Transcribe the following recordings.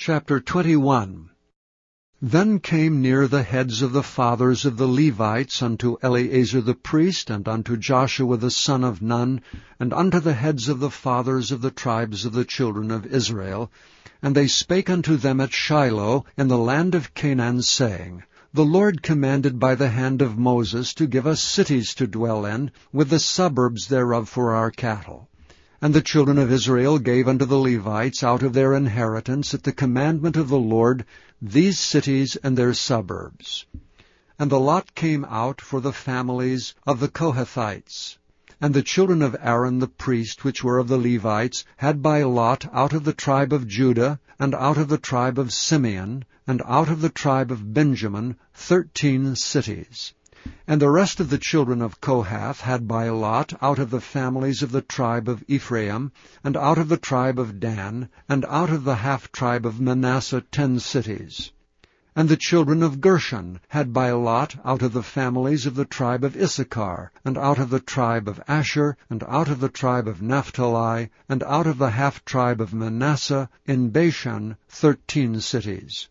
Chapter 21. Then came near the heads of the fathers of the Levites unto Eleazar the priest, and unto Joshua the son of Nun, and unto the heads of the fathers of the tribes of the children of Israel. And they spake unto them at Shiloh in the land of Canaan, saying, The Lord commanded by the hand of Moses to give us cities to dwell in, with the suburbs thereof for our cattle. And the children of Israel gave unto the Levites out of their inheritance at the commandment of the Lord these cities and their suburbs. And the lot came out for the families of the Kohathites. And the children of Aaron the priest, which were of the Levites, had by lot out of the tribe of Judah, and out of the tribe of Simeon, and out of the tribe of Benjamin, 13 cities. And the rest of the children of Kohath had by lot out of the families of the tribe of Ephraim, and out of the tribe of Dan, and out of the half-tribe of Manasseh 10 cities. And the children of Gershon had by lot out of the families of the tribe of Issachar, and out of the tribe of Asher, and out of the tribe of Naphtali, and out of the half-tribe of Manasseh in Bashan 13 cities.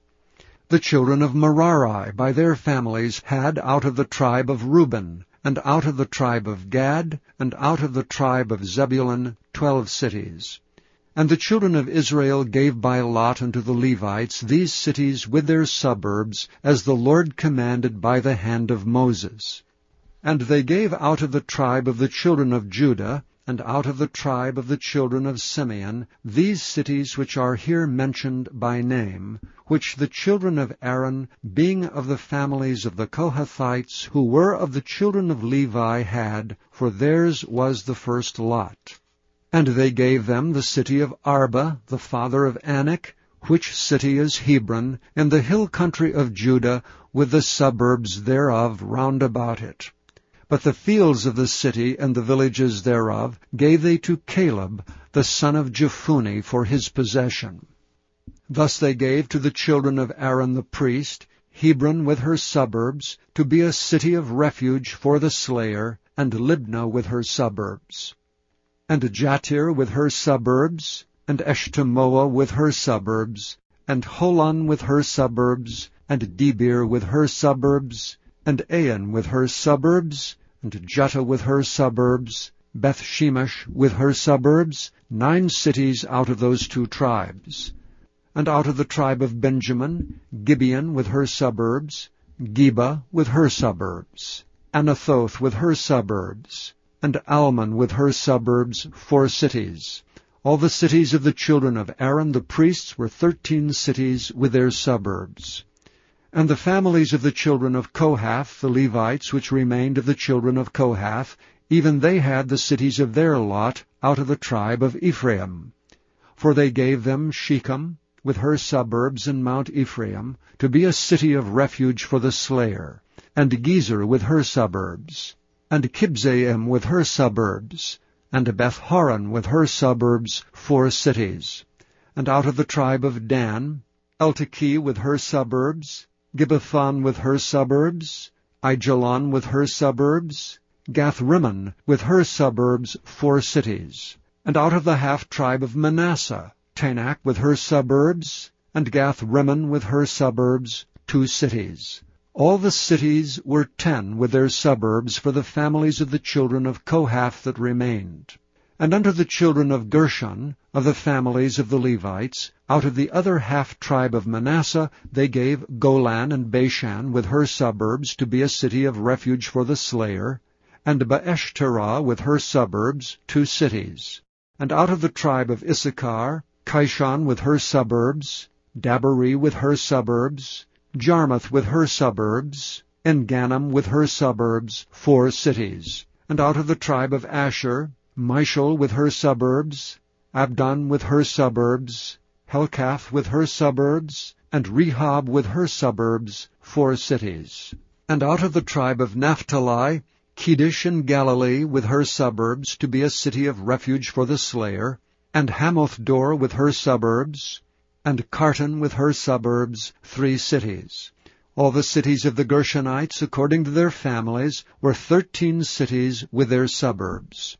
The children of Merari by their families had out of the tribe of Reuben, and out of the tribe of Gad, and out of the tribe of Zebulun 12 cities. And the children of Israel gave by lot unto the Levites these cities with their suburbs, as the Lord commanded by the hand of Moses. And they gave out of the tribe of the children of Judah, and out of the tribe of the children of Simeon, these cities which are here mentioned by name, which the children of Aaron, being of the families of the Kohathites, who were of the children of Levi, had, for theirs was the first lot. And they gave them the city of Arba, the father of Anak, which city is Hebron, in the hill country of Judah, with the suburbs thereof round about it. But the fields of the city and the villages thereof gave they to Caleb, the son of Jephunneh, for his possession. Thus they gave to the children of Aaron the priest Hebron with her suburbs, to be a city of refuge for the slayer, and Libnah with her suburbs. And Jattir with her suburbs, and Eshtemoa with her suburbs, and Holon with her suburbs, and Debir with her suburbs, and Ain with her suburbs, and Juttah with her suburbs, Bethshemesh with her suburbs, 9 cities out of those 2 tribes. And out of the tribe of Benjamin, Gibeon with her suburbs, Geba with her suburbs, Anathoth with her suburbs, and Almon with her suburbs, 4 cities. All the cities of the children of Aaron the priests were 13 cities with their suburbs. And the families of the children of Kohath, the Levites, which remained of the children of Kohath, even they had the cities of their lot out of the tribe of Ephraim. For they gave them Shechem, with her suburbs in Mount Ephraim, to be a city of refuge for the slayer, and Gezer with her suburbs, and Kibzaim with her suburbs, and Beth-horon with her suburbs, 4 cities. And out of the tribe of Dan, Eltekeh with her suburbs, Gibbethon with her suburbs, Aijalon with her suburbs, Gath-rimmon with her suburbs, 4 cities. And out of the half-tribe of Manasseh, Tanakh with her suburbs, and Gath-rimmon with her suburbs, 2 cities. All the cities were 10 with their suburbs for the families of the children of Kohath that remained. And unto the children of Gershon, of the families of the Levites, out of the other half-tribe of Manasseh, they gave Golan and Bashan with her suburbs to be a city of refuge for the slayer, and Beeshterah with her suburbs, 2 cities. And out of the tribe of Issachar, Kishon with her suburbs, Daberi with her suburbs, Jarmuth with her suburbs, En-gannim with her suburbs, 4 cities. And out of the tribe of Asher, Mishal with her suburbs, Abdon with her suburbs, Helkath with her suburbs, and Rehob with her suburbs, 4 cities. And out of the tribe of Naphtali, Kedesh in Galilee with her suburbs, to be a city of refuge for the slayer, and Hamoth-dor with her suburbs, and Kartan with her suburbs, 3 cities. All the cities of the Gershonites, according to their families, were 13 cities with their suburbs.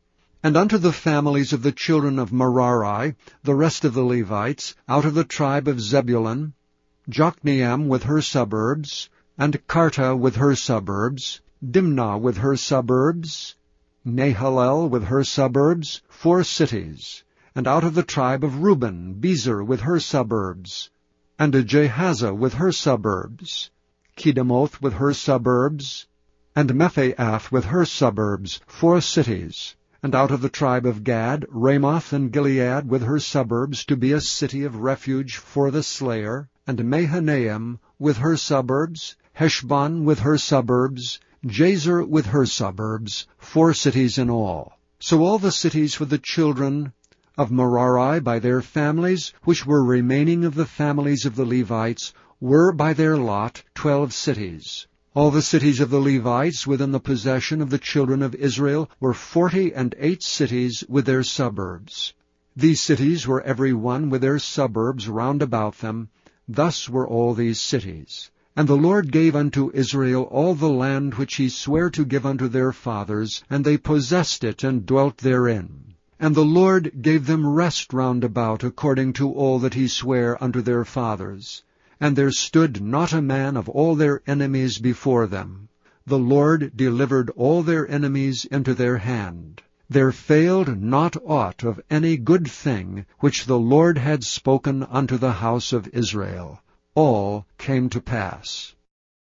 And unto the families of the children of Merari, the rest of the Levites, out of the tribe of Zebulun, Jokneam with her suburbs, and Karta with her suburbs, Dimnah with her suburbs, Nahalel with her suburbs, 4 cities. And out of the tribe of Reuben, Bezer with her suburbs, and Jehazzah with her suburbs, Kedemoth with her suburbs, and Mephaath with her suburbs, 4 cities. And out of the tribe of Gad, Ramoth and Gilead with her suburbs, to be a city of refuge for the slayer, and Mahanaim with her suburbs, Heshbon with her suburbs, Jazer with her suburbs, 4 cities in all. So all the cities for the children of Merari by their families, which were remaining of the families of the Levites, were by their lot 12 cities. All the cities of the Levites within the possession of the children of Israel were 48 cities with their suburbs. These cities were every one with their suburbs round about them. Thus were all these cities. And the Lord gave unto Israel all the land which he sware to give unto their fathers, and they possessed it and dwelt therein. And the Lord gave them rest round about according to all that he sware unto their fathers. And there stood not a man of all their enemies before them. The Lord delivered all their enemies into their hand. There failed not aught of any good thing which the Lord had spoken unto the house of Israel. All came to pass.